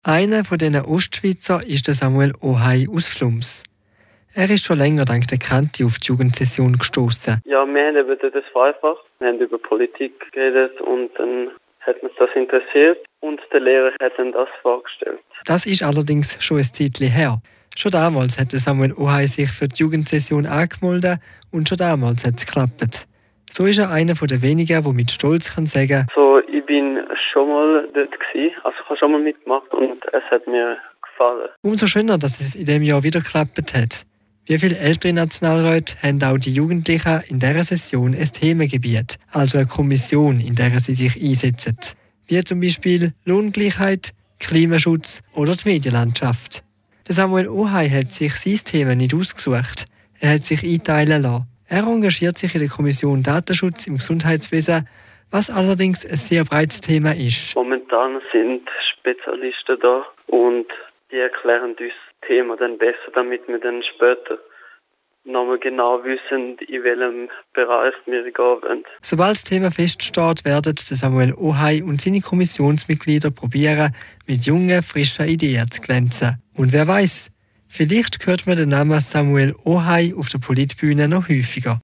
Einer von diesen Ostschweizer ist der Samuel Ohai aus Flums. Er ist schon länger dank der Kante auf die Jugendsession gestoßen. Ja, wir haben eben das einfach. Wir haben über Politik geredet und dann hat uns das interessiert und der Lehrer hat dann das vorgestellt. Das ist allerdings schon ein Zeitchen her. Schon damals hat Samuel Ohai sich für die Jugendsession angemeldet und schon damals hat es geklappt. So ist er einer der wenigen, der mit Stolz kann sagen: Ich bin schon mal dort gewesen, also ich habe schon mal mitgemacht und es hat mir gefallen. Umso schöner, dass es in diesem Jahr wieder geklappt hat. Wie viele ältere Nationalräte haben auch die Jugendlichen in dieser Session ein Themengebiet, also eine Kommission, in der sie sich einsetzen. Wie zum Beispiel Lohngleichheit, Klimaschutz oder die Medienlandschaft. Der Samuel Ohai hat sich sein Thema nicht ausgesucht. Er hat sich einteilen lassen. Er engagiert sich in der Kommission Datenschutz im Gesundheitswesen, was allerdings ein sehr breites Thema ist. Momentan sind Spezialisten da und die erklären uns das Thema dann besser, damit wir dann später nochmal genau wissen, in welchem Bereich wir gehen wollen. Sobald das Thema feststeht, werden Samuel Ohai und seine Kommissionsmitglieder probieren, mit jungen, frischen Ideen zu glänzen. Und wer weiß, vielleicht hört man den Namen Samuel Ohai auf der Politbühne noch häufiger.